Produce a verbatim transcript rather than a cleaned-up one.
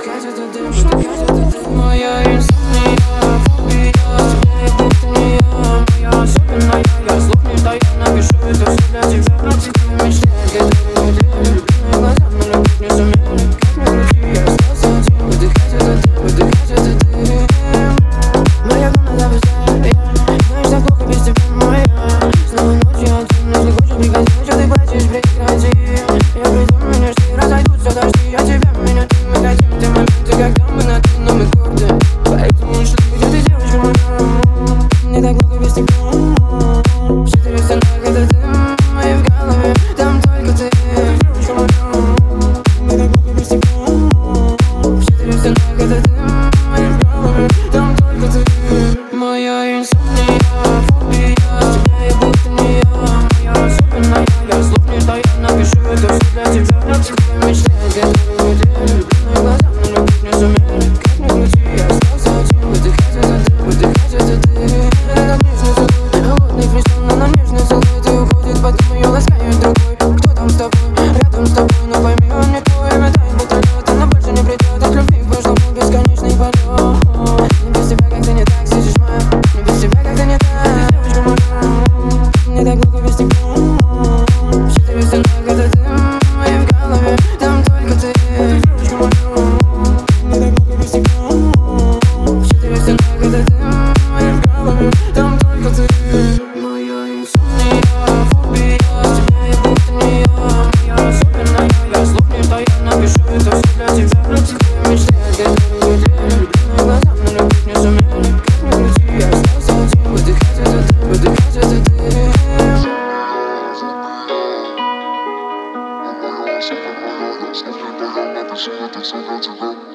выдыхать этот дым, выдыхать этот дым. Моя инсомния, фобия, я будто не я. Моя особенная, я слов не даю, напишу это все для тебя. Практикую мечты, которые недели, любимые глаза, но любить не сумели. Как ни крути, я остался один, выдыхать этот дым, выдыхать этот дым. Моя комната пустая, знаешь, так плохо без тебя, моя. Снова ночью один, если хочешь, приходи, что ты плачешь, прекрати. Я приду, меня жди, разойдутся дожди, я тебя, меня ты, мы хотим те моменты, когда мы на ты, но мы горды. Поэтому что где ты, девочка моя? Мне так плохо без тебя. В четырех стенах это дым, и в голове там только ты, девочка моя. Мне так плохо без тебя. В четырех стенах это дым, и в голове там только ты. Моя инсомния, фобия, тебя я будто не я. Моя особенная, я слов не даю, напишу это все для тебя. Практикую мечты, которые недели, любимые глаза, но любить не сумели. Как ни крути, я остался один, выдыхать этот дым, выдыхать этот дым. Этот нежный целуй, холодный фристайл, но на нежный целуй ты уходит, потом ее ласкает другой. Кто там с тобой, рядом с тобой, но пойми, он не твой. Метает будто лед, она больше не придет. От любви к прошлому бесконечный полет. Не без тебя как-то не так, слышишь, моя? Не без тебя как-то не так, девочка моя. Мне так плохо без тебя. В четырех стенах это дым, и в голове там только ты, девочка моя. Мне так плохо без тебя. В четырех стенах это дым, и в голове там только ты. Моя инсомния, фобия, тебя я будто не я. Моя особенная, я слов не даю, напишу это все для тебя. Практикую мечты, которые недели, любимые глаза, но любить не сумели. Как ни крути, я остался один, выдыхать этот дым, выдыхать этот дым. Смотри, пойдем, напишу это все для тебя.